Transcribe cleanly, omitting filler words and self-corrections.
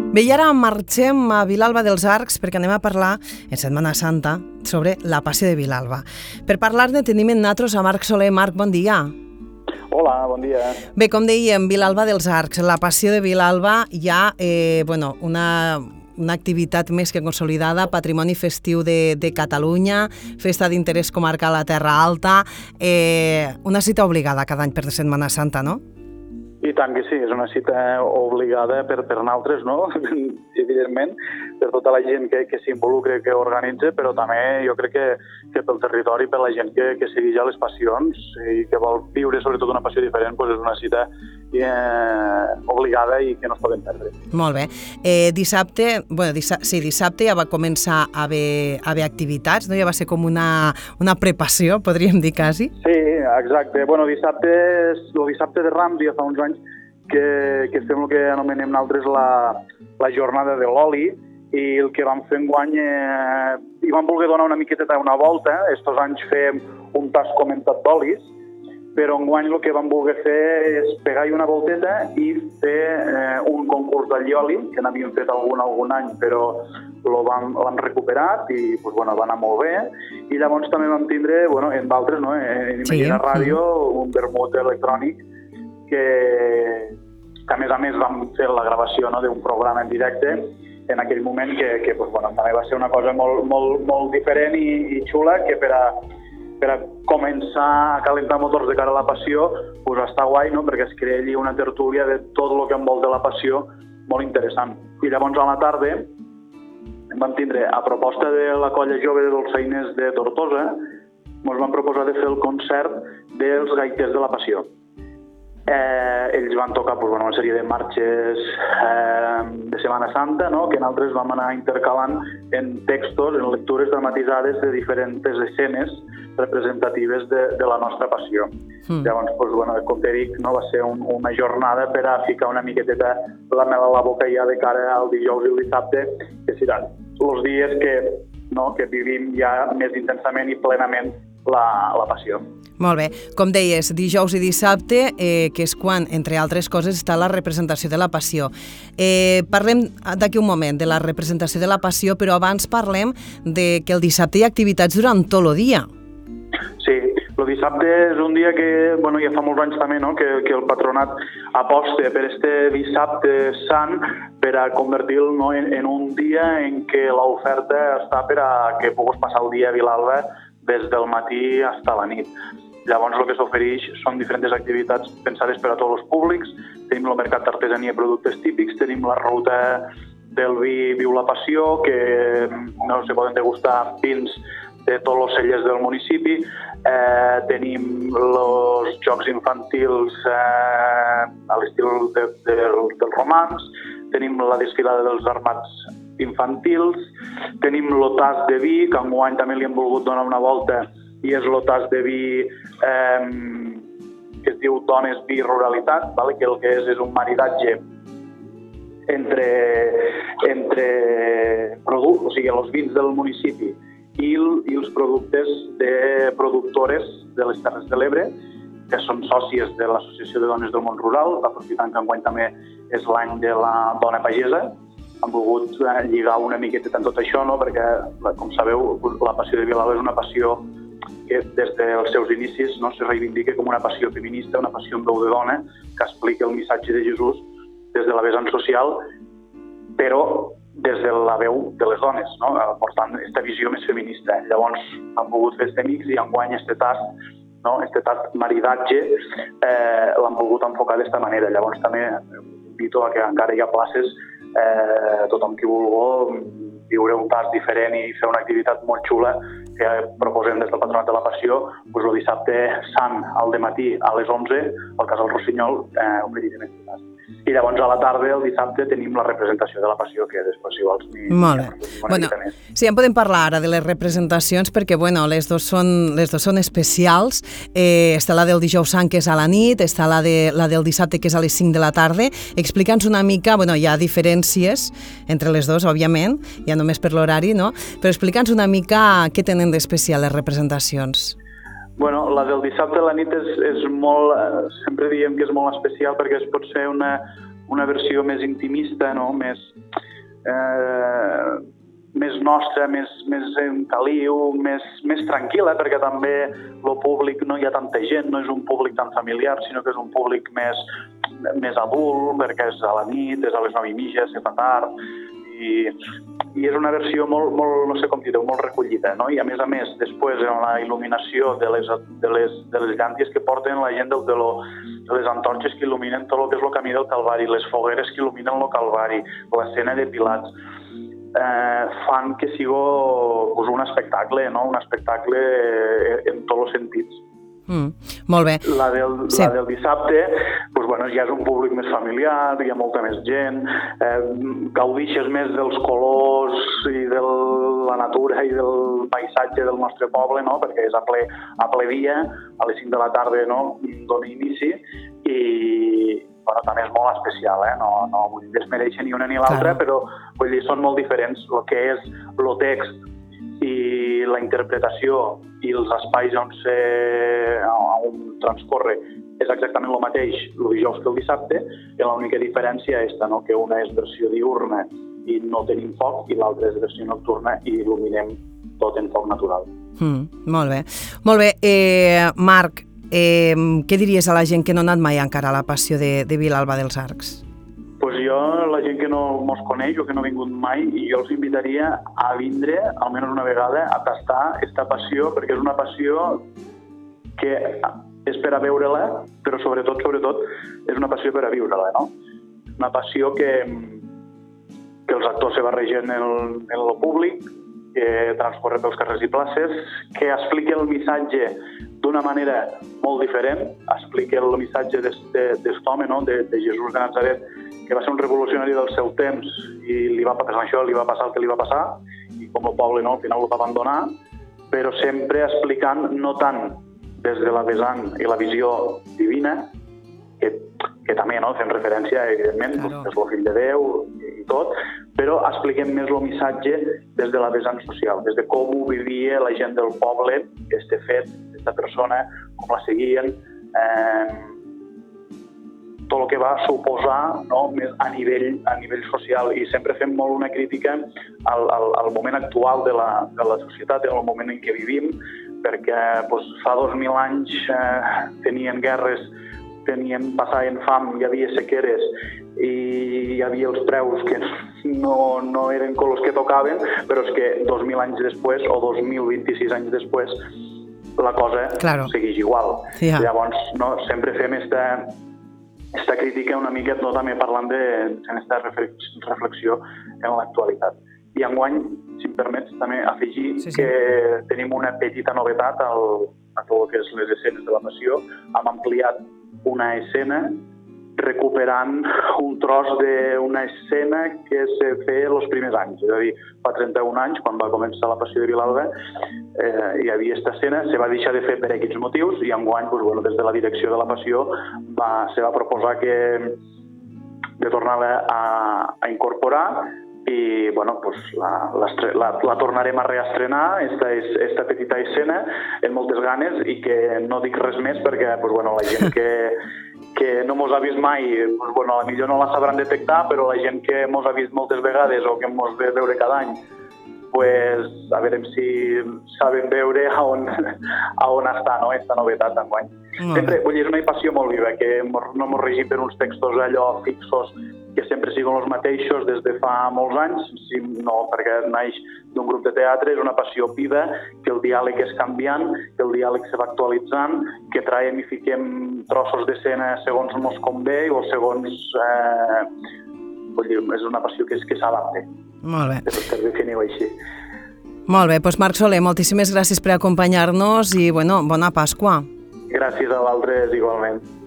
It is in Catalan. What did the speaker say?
Bé, i ara marxem a Vilalba dels Arcs perquè anem a parlar, en Setmana Santa, sobre la Passió de Vilalba. Per parlar-ne tenim en nosaltres a Marc Soler. Marc, bon dia. Hola, bon dia. Bé, com dèiem, Vilalba dels Arcs, la Passió de Vilalba, hi ha una activitat més que consolidada, patrimoni festiu de Catalunya, festa d'interès comarcal a Terra Alta, una cita obligada cada any per Setmana Santa, no? I tant que sí, és una cita obligada per nosaltres, no? Evidentment, per tota la gent que s'involucra, que organitza, però també jo crec que pel territori, per la gent que segueix a les passions i que vol viure sobretot una passió diferent, doncs és una cita obligada i que no es poden perdre. Molt bé. Dissabte ja va començar a haver activitats, no? Ja va ser com una prepassió, podríem dir quasi. Sí, exacte. Bueno, el dissabte de Rams, ja fa uns anys que fem el que anomenem nosaltres la jornada de l'oli, i el que vam fer enguany, hi vam voler donar una miqueta una volta. Estos anys fem un tas comentat d'olis, però enguany el que vam voler fer és pegar-hi una volteta i fer un concurs d'allioli, que n'havíem fet algun any, però l'hem recuperat i va anar molt bé. I llavors també vam tindre, en d'altres, en Imagina Ràdio, un vermut electrònic que a més vam fer la gravació d'un programa en directe en aquell moment que també va ser una cosa molt diferent i xula, que per a començar a calentar motors de cara a la passió, està guai, no? Perquè es crea allí una tertúlia de tot el que envolta la passió molt interessant. I llavors a la tarda vam tindre, a proposta de la colla jove de dolçainers de Tortosa, ens van proposar de fer el concert dels gaiters de la passió. Ells van tocar una sèrie de marxes de Setmana Santa, no? Que nosaltres vam anar intercalant en textos, en lectures dramatitzades de diferents escenes representatives de la nostra passió. Llavors, com te dic, va ser una jornada per a ficar una miqueteta la mel a la boca ja de cara al dijous i el dissabte, que seran els dies que vivim ja més intensament i plenament la passió. Molt bé. Com deies, dijous i dissabte, que és quan, entre altres coses, està la representació de la Passió. Parlem d'aquí un moment de la representació de la Passió, però abans parlem de que el dissabte hi ha activitats durant tot el dia. Sí, el dissabte és un dia que, ja fa molts anys també, no? Que el patronat aposta per este dissabte sant per a convertir-lo en un dia en què l'oferta està per a que puguis passar el dia a Vilalba des del matí fins a la nit. Llavors el que s'ofereix són diferents activitats pensades per a tots els públics. Tenim el mercat d'artesania i productes típics, tenim la ruta del vi Viu la Passió, que se poden degustar vins de tots els cellers del municipi. Tenim els jocs infantils a l'estil dels romans, tenim la desfilada dels armats infantils, tenim l'otàs de vi, que enguany també li hem volgut donar una volta, i és l'otàs de vi que es diu Dones, Vi, Ruralitat, que el que és un maridatge entre productes, o sigui, els vins del municipi i els productes de productores de les Terres de l'Ebre, que són sòcies de l'Associació de Dones del Món Rural, aprofitant que enguany també és l'any de la dona pagesa. Han volgut lligar una miqueta en tot això, no? Perquè, com sabeu, la Passió de Vilalba és una passió que des dels seus inicis se reivindica com una passió feminista, una passió amb veu de dona, que explica el missatge de Jesús des de la vessant social, però des de la veu de les dones, no? Portant aquesta visió més feminista. Llavors han volgut fer este mix i enguany este tast maridatge l'han volgut enfocar d'esta manera. Llavors també invito a que encara hi ha places, tothom qui vulgui viure un tast diferent i fer una activitat molt xula que proposem des del Patronat de la Passió, el dissabte sant al dematí a les 11 al Casal Rossinyol oferirem aquest tast. I llavors a la tarda, el dissabte, tenim la representació de la Passió, que després si vols molt bé. Sí, en podem parlar ara de les representacions perquè, les dos són especials. Està la del dijous sant, que és a la nit, està la del dissabte, que és a les 5 de la tarda. Explica'ns una mica, hi ha diferències entre les dues, òbviament, ja només per l'horari, no? Però explica'ns una mica què tenen d'especial les representacions. La del dissabte a la nit és molt, sempre diem que és molt especial perquè es pot ser una una versió més intimista, no? Més nostra, més en caliu, més tranquil·la, perquè també el públic no hi ha tanta gent, no és un públic tan familiar, sinó que és un públic més adult, perquè és a la nit, és a les 9:30, se fa tard, i és una versió molt, no sé com dir-ho, molt recollida, no? I a més, després en la il·luminació de les llànties que porten la gent del teló, les antorxes que il·luminen tot el que és el camí del Calvari, les fogueres que il·luminen el Calvari, l'escena de Pilats, fan que sigui un espectacle, no? Un espectacle en tots els sentits. Molt bé. La del dissabte ja és un públic més familiar, hi ha molta més gent, gaudixes més dels colors i de la natura i del paisatge del nostre poble, no? Perquè és a ple dia, a les 5 de la tarda, no? Dona inici, i també és molt especial, no vull desmereixer ni una ni l'altra, però vull dir, són molt diferents. El que és el text i la interpretació i els espais on transcorre és exactament el mateix el dijous que el dissabte, i l'única diferència és que una és versió diurna i no tenim foc, i l'altra és versió nocturna i il·luminem tot en foc natural. Molt bé. Molt bé. Marc, què diries a la gent que no ha anat mai encara a la passió de Vilalba dels Arcs? Pues jo, la gent que no mos coneix o que no ha vingut mai, jo els invitaria a vindre, almenys una vegada, a tastar aquesta passió, perquè és una passió que és per a veure-la, però sobretot és una passió per a viure-la, no? Una passió que els actors se barregen en el públic, que transcorre pels carrers i places, que explica el missatge d'una manera molt diferent, explica el missatge d'aquest home, no? de Jesús de Nazaret, que va ser un revolucionari del seu temps i li va passar això, li va passar el que li va passar, i com el poble al final ho va abandonar, però sempre explicant no tant des de la vessant i la visió divina, que també fem referència, evidentment, és el fill de Déu i tot, però expliquem més el missatge des de la vessant social, des de com ho vivia la gent del poble, aquest fet, aquesta persona, com la seguien, tot el que va suposar més a nivell social, i sempre fem molt una crítica al moment actual de la societat, en el moment en què vivim, perquè fa 2000 anys tenien guerres, passaven fam, hi havia sequeres i hi havia els preus que no eren com els que tocaven, però és que 2000 anys després o 2026 anys després la cosa segueix igual. Sí, llavors sempre fem aquesta crítica una mica també parlant d'aquesta reflexió en l'actualitat. I enguany, si em permets, també afegir que tenim una petita novetat a tot el que és les escenes de la passió. Hem ampliat una escena recuperant un tros d'una escena que se feia els primers anys. És a dir, fa 31 anys, quan va començar la passió de Vilalba, hi havia aquesta escena, se va deixar de fer per aquests motius, i enguany, des de la direcció de la passió, se va proposar de tornar-la a incorporar, i la tornarem a reestrenar, esta petita escena, amb moltes ganes, i que no dic res més perquè la gent que no mos ha vist mai, potser no la sabran detectar, però la gent que mos ha vist moltes vegades o que mos ve veure cada any, a veure si saben veure on està aquesta novetat d'enguany. Sempre, és una passió molt viva, que no mos regim per uns textos allò fixos que sempre siguin els mateixos des de fa molts anys, no, perquè naix d'un grup de teatre, és una passió viva, que el diàleg és canviant, que el diàleg se va actualitzant, que traiem i fiquem trossos d'escena segons mos convé o segons... és una passió que s'adapta. Molt bé. Per definir-ho així. Molt bé, doncs Marc Soler, moltíssimes gràcies per acompanyar-nos i bona Pasqua. Gràcies a vosaltres igualment.